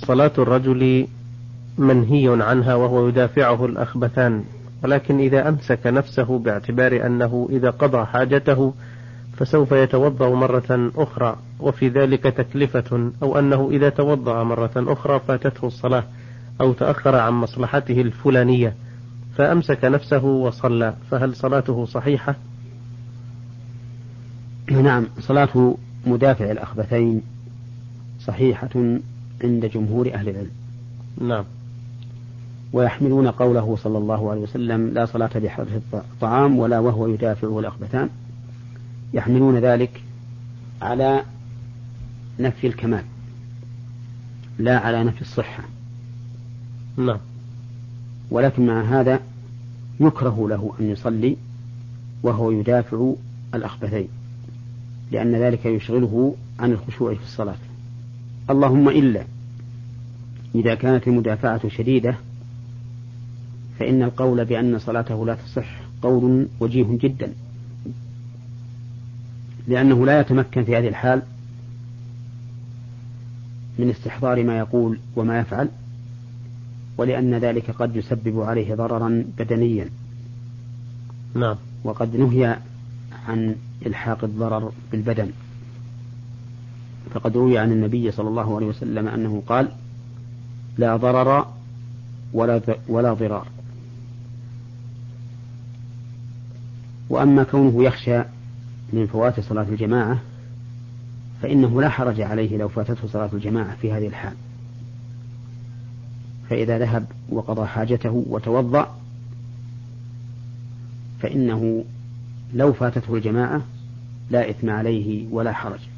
صلاة الرجل منهي عنها وهو يدافعه الأخبثان، ولكن إذا أمسك نفسه باعتبار أنه إذا قضى حاجته فسوف يتوضأ مرة أخرى وفي ذلك تكلفة، أو أنه إذا توضأ مرة أخرى فاتته الصلاة أو تأخر عن مصلحته الفلانية فأمسك نفسه وصلى، فهل صلاته صحيحة؟ نعم، صلاة مدافع الأخبثين صحيحة عند جمهور أهل العلم. نعم. ويحملون قوله صلى الله عليه وسلم لا صلاة بحضرة الطعام ولا وهو يدافعه الأخبثان، يحملون ذلك على نفي الكمال لا على نفي الصحة. نعم. ولكن مع هذا يكره له أن يصلي وهو يدافع الأخبثين، لأن ذلك يشغله عن الخشوع في الصلاة. اللهم إلا إذا كانت المدافعة شديدة فإن القول بأن صلاته لا تصح قول وجيه جدا، لأنه لا يتمكن في هذه الحال من استحضار ما يقول وما يفعل، ولأن ذلك قد يسبب عليه ضررا بدنيا. نعم. وقد نهي عن إلحاق الضرر بالبدن، فقد روي عن النبي صلى الله عليه وسلم أنه قال لا ضرر ولا ضرار. وأما كونه يخشى من فوات صلاة الجماعة فإنه لا حرج عليه لو فاتته صلاة الجماعة في هذه الحال، فإذا ذهب وقضى حاجته وتوضأ فإنه لو فاتته الجماعة لا إثم عليه ولا حرج.